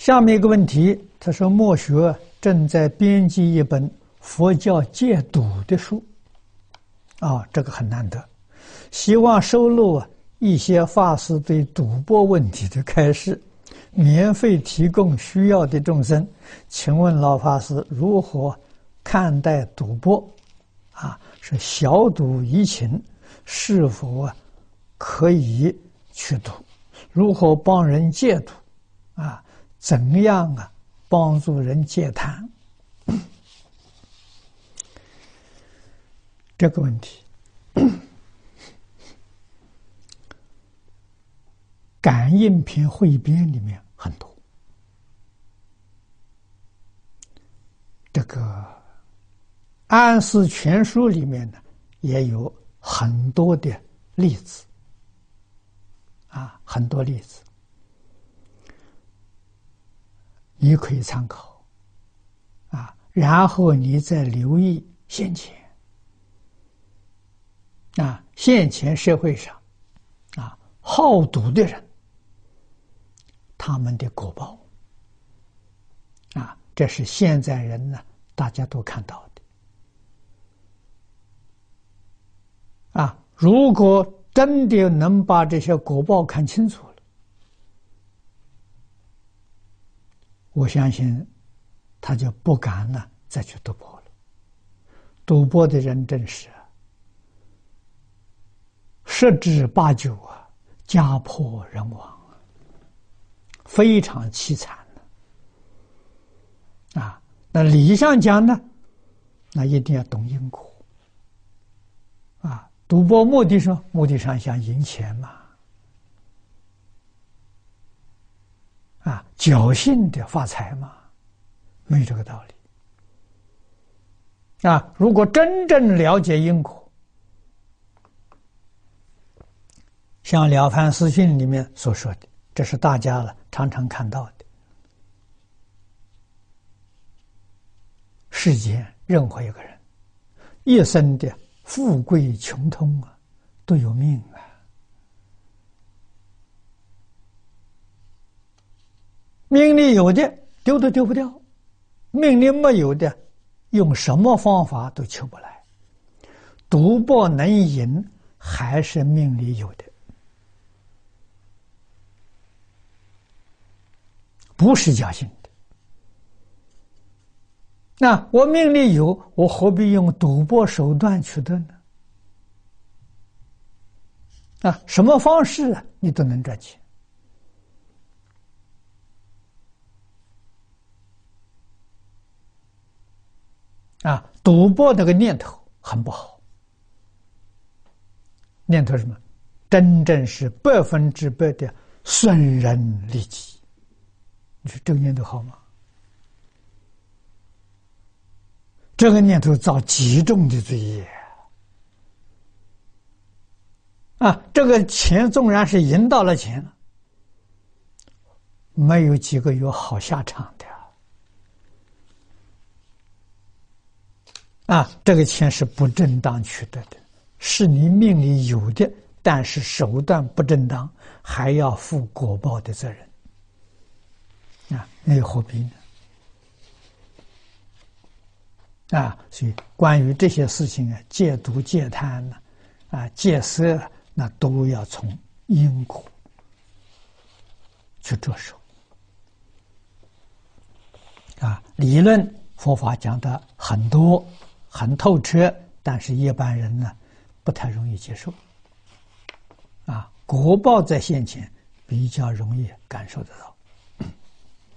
下面一个问题，他说：墨学正在编辑一本佛教戒赌的书，这个很难得，希望收录一些法师对赌博问题的开示，免费提供需要的众生。请问老法师如何看待赌博？是小赌怡情，是否可以去赌？如何帮人戒赌？怎样帮助人戒贪？这个问题，感应篇汇编里面很多，这个安世全书里面呢也有很多的例子，很多例子。你可以参考，然后你再留意现前，现前社会上，好赌的人，他们的果报，这是现在人呢大家都看到的，如果真的能把这些果报看清楚了，我相信他就不敢再去赌博了。赌博的人真是十之八九家破人亡，非常凄惨那理上讲呢，那一定要懂因果赌博目的上想赢钱嘛，侥幸的发财嘛，没这个道理如果真正了解因果，像《了凡四训》里面所说的，这是大家常常看到的，世间任何一个人一生的富贵穷通都有命命里有的丢都丢不掉，命里没有的用什么方法都求不来。赌博能赢还是命里有的，不是侥幸的。那我命里有，我何必用赌博手段取得呢？什么方式你都能赚钱。赌博那个念头很不好，念头是什么？真正是100%的损人利己。你说这个念头好吗？这个念头造极重的罪业这个钱纵然是赢到了钱，没有几个有好下场的这个钱是不正当取得的，是你命里有的，但是手段不正当，还要负果报的责任那又何必呢？所以关于这些事情戒毒戒贪戒色那都要从因果去着手理论佛法讲的很多很透彻，但是一般人呢不太容易接受果报在现前比较容易感受得到。